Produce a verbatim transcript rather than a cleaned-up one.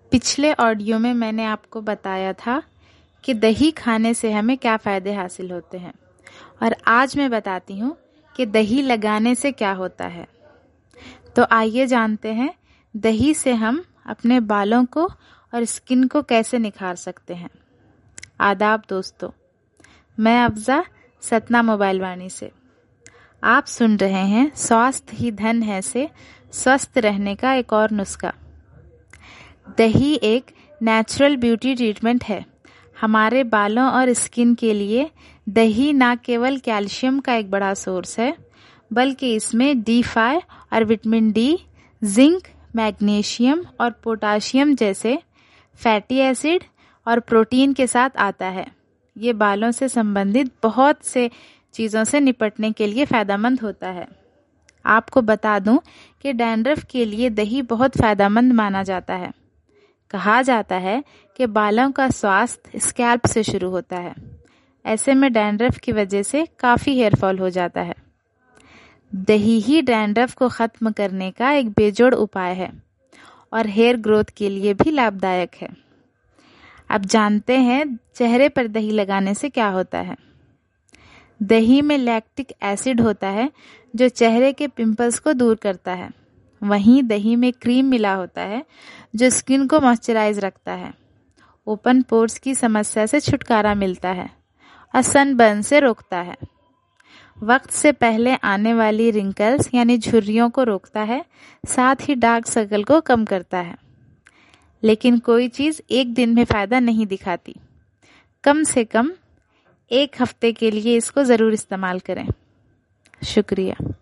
पिछले ऑडियो में मैंने आपको बताया था कि दही खाने से हमें क्या फ़ायदे हासिल होते हैं, और आज मैं बताती हूँ कि दही लगाने से क्या होता है। तो आइए जानते हैं दही से हम अपने बालों को और स्किन को कैसे निखार सकते हैं। आदाब दोस्तों, मैं अफ़ज़ा सतना मोबाइल वाणी से। आप सुन रहे हैं स्वास्थ्य ही धन है से स्वस्थ रहने का एक और नुस्खा। दही एक नेचुरल ब्यूटी ट्रीटमेंट है। हमारे बालों और स्किन के लिए दही न केवल कैल्शियम का एक बड़ा सोर्स है, बल्कि इसमें डी फाइव और विटामिन डी, जिंक, मैग्नीशियम और पोटाशियम जैसे फैटी एसिड और प्रोटीन के साथ आता है। ये बालों से संबंधित बहुत से चीज़ों से निपटने के लिए फ़ायदेमंद होता है। आपको बता दूं कि डैंड्रफ के लिए दही बहुत फ़ायदेमंद माना जाता है। कहा जाता है कि बालों का स्वास्थ्य स्कैल्प से शुरू होता है। ऐसे में डैंड्रफ की वजह से काफ़ी हेयर फॉल हो जाता है। दही ही डैंड्रफ को ख़त्म करने का एक बेजोड़ उपाय है और हेयर ग्रोथ के लिए भी लाभदायक है। अब जानते हैं चेहरे पर दही लगाने से क्या होता है। दही में लैक्टिक एसिड होता है जो चेहरे के पिंपल्स को दूर करता है। वहीं दही में क्रीम मिला होता है जो स्किन को मॉइस्चराइज रखता है। ओपन पोर्स की समस्या से छुटकारा मिलता है और सनबर्न से रोकता है। वक्त से पहले आने वाली रिंकल्स यानी झुर्रियों को रोकता है, साथ ही डार्क सर्कल को कम करता है। लेकिन कोई चीज़ एक दिन में फ़ायदा नहीं दिखाती। कम से कम एक हफ्ते के लिए इसको ज़रूर इस्तेमाल करें। शुक्रिया।